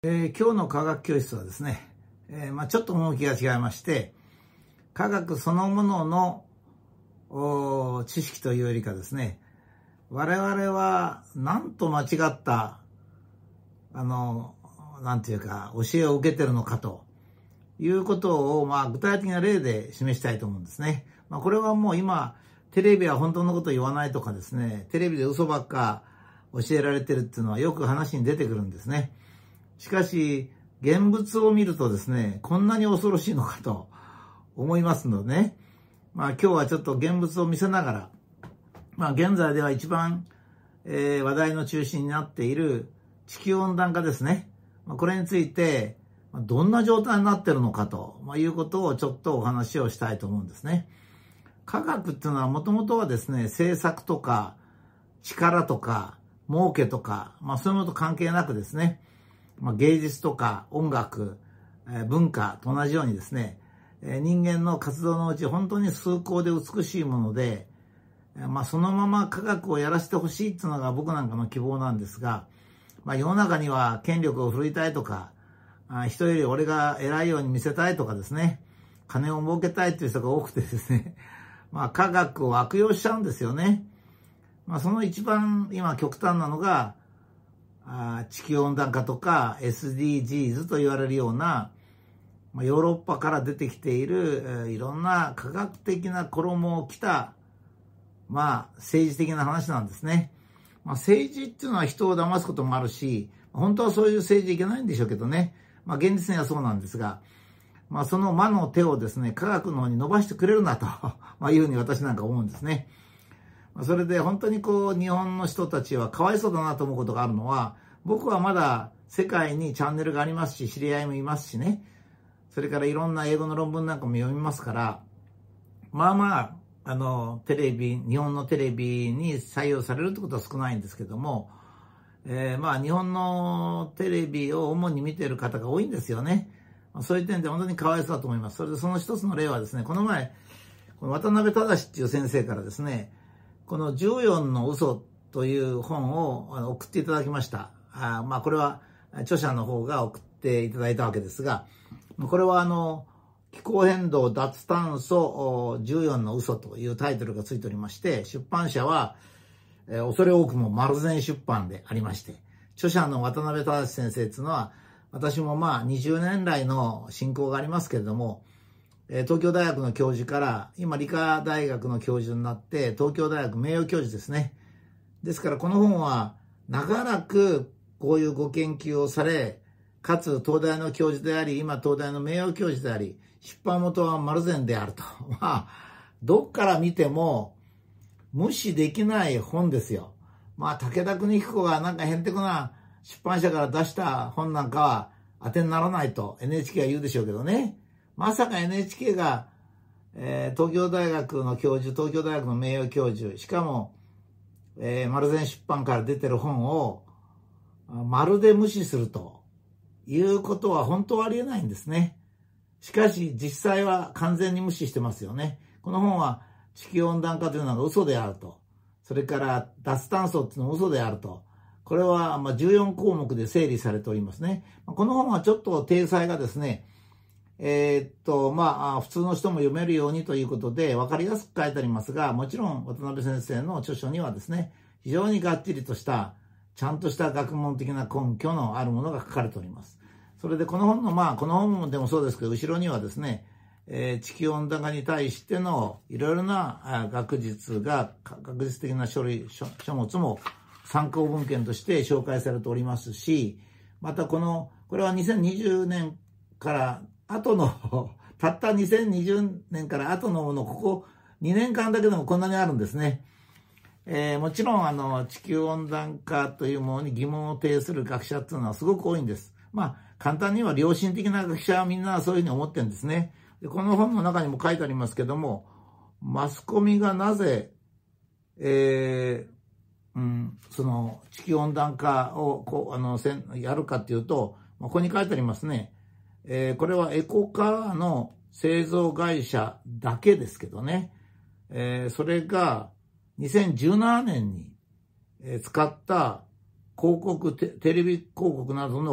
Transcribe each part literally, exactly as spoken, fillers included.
えー、今日の科学教室はですね、えーまあ、ちょっと趣が違いまして、科学そのものの知識というよりかですね、我々はなんと間違った、あの、なんていうか、教えを受けてるのかということを、まあ、具体的な例で示したいと思うんですね。まあ、これはもう今、テレビは本当のことを言わないとかですね、テレビで嘘ばっか教えられてるっていうのはよく話に出てくるんですね。しかし、現物を見るとですね、こんなに恐ろしいのかと思いますのでね。まあ今日はちょっと現物を見せながら、まあ現在では一番、えー、話題の中心になっている地球温暖化ですね。まあ、これについて、どんな状態になっているのかと、まあ、いうことをちょっとお話をしたいと思うんですね。科学っていうのはもともとはですね、政策とか力とか儲けとか、まあそういうものと関係なくですね、まあ、芸術とか音楽、えー、文化と同じようにですね、えー、人間の活動のうち本当に崇高で美しいもので、えー、まあそのまま科学をやらせてほしいっていうのが僕なんかの希望なんですが、まあ世の中には権力を振るいたいとか、あ人より俺が偉いように見せたいとかですね、金を儲けたいっていう人が多くてですね、まあ科学を悪用しちゃうんですよね。まあその一番今極端なのが、あ地球温暖化とか エスディージーズ と言われるような、まあ、ヨーロッパから出てきている、えー、いろんな科学的な衣を着た、まあ政治的な話なんですね。まあ、政治っていうのは人を騙すこともあるし、本当はそういう政治いけないんでしょうけどね。まあ現実にはそうなんですが、まあその魔の手をですね、科学の方に伸ばしてくれるなとまあいうふうに私なんか思うんですね。それで本当にこう日本の人たちはかわいそうだなと思うことがあるのは、僕はまだ世界にチャンネルがありますし、知り合いもいますしね。それからいろんな英語の論文なんかも読みますから、まあまあ、あの、テレビ、日本のテレビに採用されるってことは少ないんですけども、えー、まあ日本のテレビを主に見ている方が多いんですよね。そういう点で本当にかわいそうだと思います。それでその一つの例はですね、この前、この渡辺正っていう先生からですね、このじゅうよんの嘘という本を送っていただきました。あまあこれは著者の方が送っていただいたわけですが、これはあの気候変動脱炭素じゅうよんの嘘というタイトルがついておりまして、出版社は、えー、恐れ多くも丸善出版でありまして、著者の渡辺正先生っていうのは、私もまあにじゅうねん来の親交がありますけれども、東京大学の教授から、今理科大学の教授になって、東京大学名誉教授ですね。ですからこの本は長らくこういうご研究をされ、かつ東大の教授であり、今東大の名誉教授であり、出版元は丸善であると。まあ、どっから見ても無視できない本ですよ。まあ、武田邦彦がなんかへんてこな出版社から出した本なんかは当てにならないと エヌエイチケー は言うでしょうけどね。まさか エヌエイチケー が、えー、東京大学の教授、東京大学の名誉教授、しかも、えー、丸善出版から出てる本をまるで無視するということは本当はありえないんですね。しかし実際は完全に無視してますよね。この本は地球温暖化というのが嘘であると。それから脱炭素っていうのも嘘であると。これはまあじゅうよんこうもくで整理されておりますね。この本はちょっと体裁がですね、えー、っと、まあ、普通の人も読めるようにということで、わかりやすく書いてありますが、もちろん、渡辺先生の著書にはですね、非常にがっちりとした、ちゃんとした学問的な根拠のあるものが書かれております。それで、この本の、まあ、この本でもそうですけど、後ろにはですね、えー、地球温暖化に対してのいろいろな学術が、学術的な書類、書、書物も参考文献として紹介されておりますし、またこの、これはにせんにじゅうねんから後の、たったにせんにじゅうねんから後のもの、ここにねんかんだけでもこんなにあるんですね。えー、もちろん、あの、地球温暖化というものに疑問を呈する学者っていうのはすごく多いんです。まあ、簡単には良心的な学者はみんなそういうふうに思ってるんですね。で、この本の中にも書いてありますけども、マスコミがなぜ、えー、うん、その地球温暖化をこうあのせんやるかっていうと、ここに書いてありますね。えー、これはエコカーの製造会社だけですけどね、えー、それがにせんじゅうななねんに使った広告、テレビ広告などの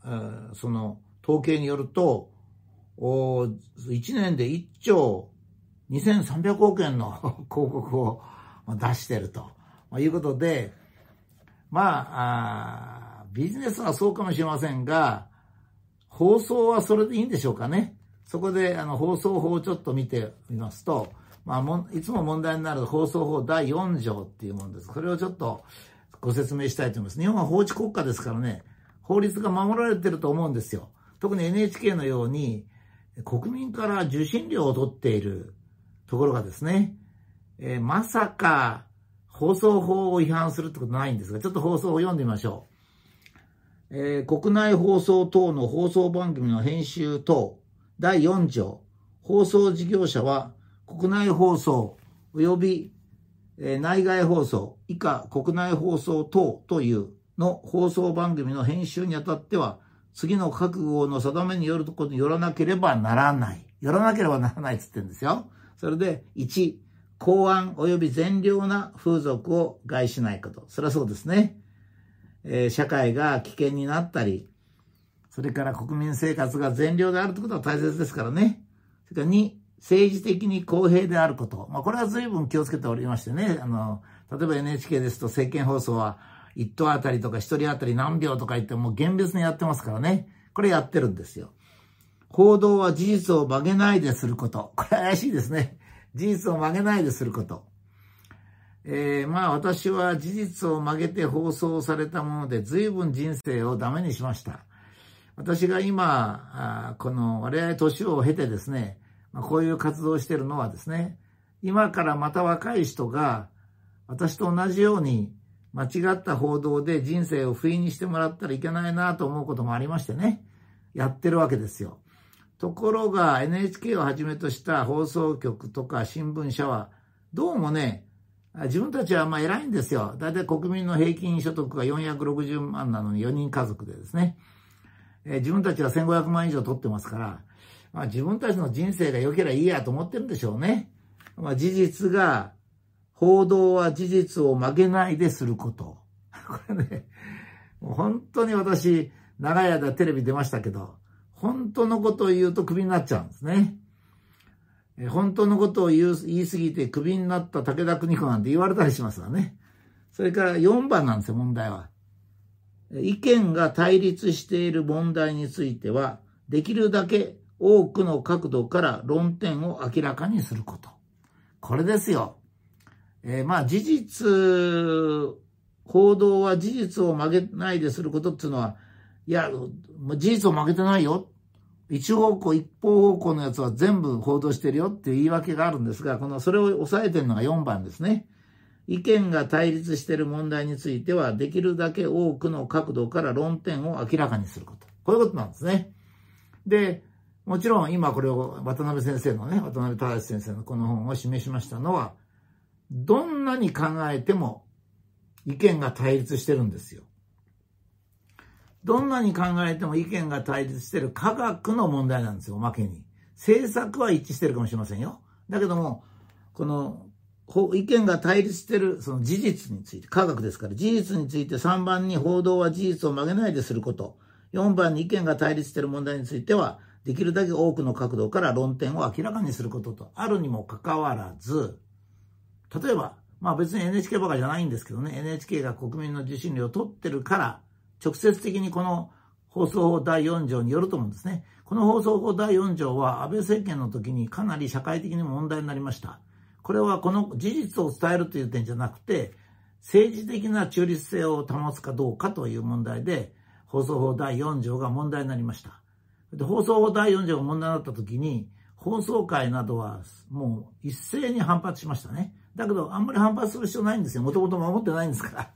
その統計によると、いちねんでいっちょうにせんさんびゃくおくえんの広告を出しているということで、まあ、あビジネスはそうかもしれませんが、放送はそれでいいんでしょうかね。そこであの放送法をちょっと見てみますと、まあ、もいつも問題になる放送法だいよんじょうっていうものです。それをちょっとご説明したいと思います。日本は法治国家ですからね、法律が守られてると思うんですよ。特に エヌエイチケー のように国民から受信料を取っているところがですね、えー、まさか放送法を違反するってことないんですが、ちょっと放送を読んでみましょう。えー、国内放送等の放送番組の編集等だいよんじょう、放送事業者は国内放送及び、えー、内外放送以下国内放送等というの放送番組の編集にあたっては、次の覚悟の定めによるところによらなければならない。よらなければならないって言ってるんですよ。それで、いち、公安及び善良な風俗を害しないこと。それはそうですね。えー、社会が危険になったり、それから国民生活が善良であるということは大切ですからね。それからに、政治的に公平であること。まあ、これは随分気をつけておりましてね。あの、例えば エヌエイチケー ですと政見放送はいち頭あたりとかひとりあたり何秒とか言ってもう厳密にやってますからね。これやってるんですよ。報道は事実を曲げないですること。これ怪しいですね。事実を曲げないですること。えー、まあ私は事実を曲げて放送されたもので随分人生をダメにしました。私が今、この我々年を経てですね、こういう活動をしているのはですね、今からまた若い人が私と同じように間違った報道で人生を不意にしてもらったらいけないなと思うこともありましてね、やってるわけですよ。ところが エヌエイチケー をはじめとした放送局とか新聞社はどうもね、自分たちはまあ偉いんですよ。だいたい国民の平均所得がよんひゃくろくじゅうまんなのによにん家族でですね、えー、自分たちはせんごひゃくまん以上取ってますから、まあ、自分たちの人生が良ければいいやと思ってるんでしょうね。まあ、事実が、報道は事実を曲げないですること。これね、もう本当に私、長い間テレビ出ましたけど、本当のことを言うとクビになっちゃうんですね。本当のことを言う言い過ぎてクビになった武田邦子なんて言われたりしますわね。それからよんばんなんですよ、問題は。意見が対立している問題については、できるだけ多くの角度から論点を明らかにすること。これですよ。えー、まあ事実、報道は事実を曲げないですることっていうのは、いや、事実を曲げてないよ。一方向、一方方向のやつは全部報道してるよっていう言い訳があるんですが、この、それを抑えてるのがよんばんですね。意見が対立している問題については、できるだけ多くの角度から論点を明らかにすること。こういうことなんですね。で、もちろん今これを渡辺先生のね、渡辺忠先生のこの本を示しましたのは、どんなに考えても意見が対立してるんですよ。どんなに考えても意見が対立してる科学の問題なんですよ、おまけに。政策は一致してるかもしれませんよ。だけども、この意見が対立してるその事実について、科学ですから、事実についてさんばんに報道は事実を曲げないですること。よんばんに意見が対立している問題については、できるだけ多くの角度から論点を明らかにすることとあるにもかかわらず、例えば、まあ別に エヌエイチケー ばかりじゃないんですけどね、エヌエイチケー が国民の受信料を取ってるから、直接的にこの放送法だいよんじょうによると思うんですね。この放送法だいよんじょうは安倍政権の時にかなり社会的に問題になりました。これはこの事実を伝えるという点じゃなくて、政治的な中立性を保つかどうかという問題で、放送法だいよんじょうが問題になりました。で、放送法だいよんじょうが問題になった時に、放送会などはもう一斉に反発しましたね。だけど、あんまり反発する必要ないんですよ。もともと守ってないんですから。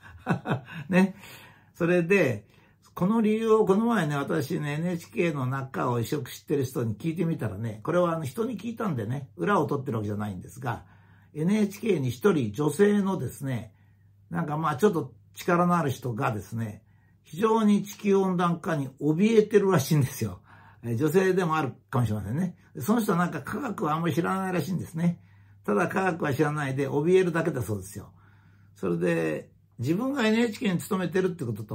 ね。それで、この理由をこの前ね、私ね、エヌエイチケー の中を一緒知ってる人に聞いてみたらね、これはあの人に聞いたんでね、裏を取ってるわけじゃないんですが、エヌエイチケー に一人女性のですね、なんかまあちょっと力のある人がですね、非常に地球温暖化に怯えてるらしいんですよ。女性でもあるかもしれませんね。その人はなんか科学はあんまり知らないらしいんですね。ただ科学は知らないで怯えるだけだそうですよ。それで自分が エヌエイチケー に勤めてるってことと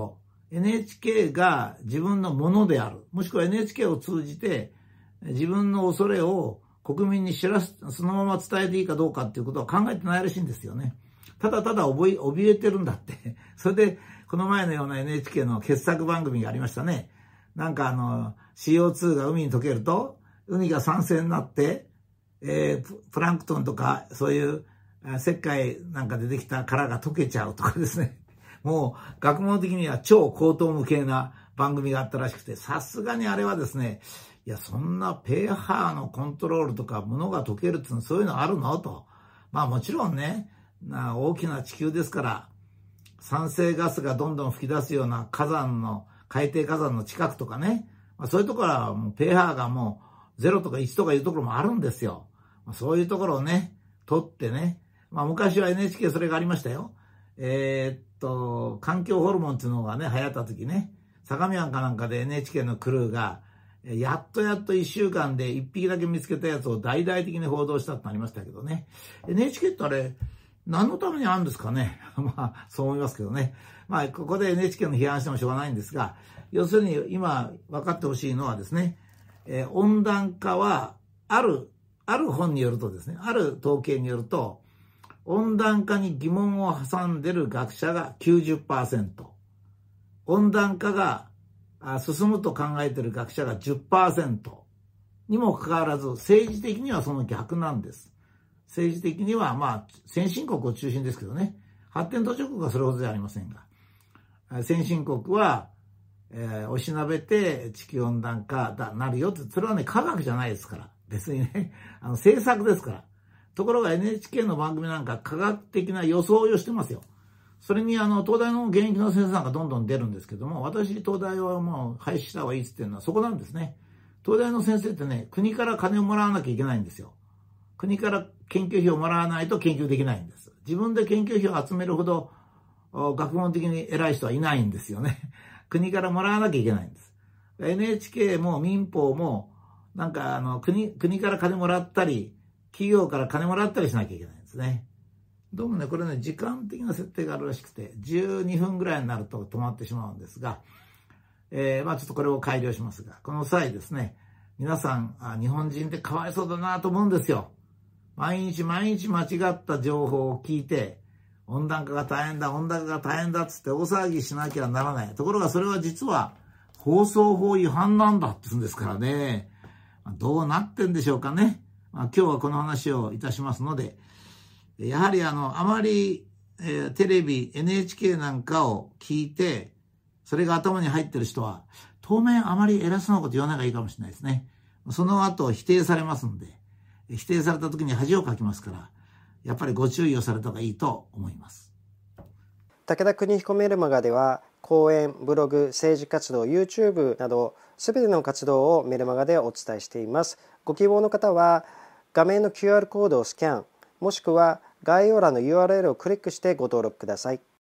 エヌエイチケー が自分のものである。もしくは エヌエイチケー を通じて自分の恐れを国民に知らす、そのまま伝えていいかどうかっていうことは考えてないらしいんですよね。ただただ怯え、怯えてるんだって。それで、この前のような エヌエイチケー の傑作番組がありましたね。なんかあの、シーオーツー が海に溶けると、海が酸性になって、えー、プランクトンとか、そういう石灰なんかでできた殻が溶けちゃうとかですね。もう、学問的には超高等無形な番組があったらしくて、さすがにあれはですね、いや、そんなペーハーのコントロールとか、物が溶けるっていうの、そういうのあるのと。まあもちろんね、大きな地球ですから、酸性ガスがどんどん吹き出すような火山の、海底火山の近くとかね、まあ、そういうところはもうペーハーがもうゼロとかいちとかいうところもあるんですよ。まあ、そういうところをね、取ってね、まあ昔は エヌエイチケー それがありましたよ。えー、っと、環境ホルモンっていうのがね、流行った時ね、相模湾かなんかで エヌエイチケー のクルーが、やっとやっといっしゅうかんでいっぴきだけ見つけたやつを大々的に報道したってありましたけどね。エヌエイチケー ってあれ、何のためにあるんですかね。まあ、そう思いますけどね。まあ、ここで エヌエイチケー の批判してもしょうがないんですが、要するに今分かってほしいのはですね、えー、温暖化は、ある、ある本によるとですね、ある統計によると、温暖化に疑問を挟んでる学者が きゅうじゅっパーセント、温暖化が進むと考えている学者が じゅっパーセント にもかかわらず、政治的にはその逆なんです。政治的には、まあ、先進国を中心ですけどね、発展途上国はそれほどじゃありませんが、先進国は、えー、おしなべて地球温暖化だ、なるよって、それはね、科学じゃないですから。別にね、あの、政策ですから。ところが エヌエイチケー の番組なんか科学的な装いをしてますよ。それにあの、東大の現役の先生なんかどんどん出るんですけども、私、東大はもう廃止した方がいいって言ってるのはそこなんですね。東大の先生ってね、国から金をもらわなきゃいけないんですよ。国から研究費をもらわないと研究できないんです。自分で研究費を集めるほど学問的に偉い人はいないんですよね。国からもらわなきゃいけないんです。エヌエイチケー も民放も、なんかあの、国、国から金もらったり、企業から金もらったりしなきゃいけないんですね。どうもね、これね、時間的な設定があるらしくて、じゅうにふんぐらいになると止まってしまうんですが、えー、まあちょっとこれを改良しますが、この際ですね、皆さん、あ、日本人ってかわいそうだなと思うんですよ。毎日毎日間違った情報を聞いて、温暖化が大変だ、温暖化が大変だっつって大騒ぎしなきゃならない。ところがそれは実は放送法違反なんだって言うんですからね。どうなってんでしょうかね。まあ、今日はこの話をいたしますので、やはりあの、あまり、えー、テレビ、エヌエイチケー なんかを聞いて、それが頭に入ってる人は、当面あまり偉そうなこと言わない方がいいかもしれないですね。その後否定されますんで、否定された時に恥をかきますから、やっぱりご注意をされた方がいいと思います。 武田邦彦メルマガでは、講演、ブログ、政治活動、YouTube など、すべての活動をメルマガでお伝えしています。ご希望の方は、画面の キューアール コードをスキャン、もしくは概要欄の ユーアールエル をクリックしてご登録ください。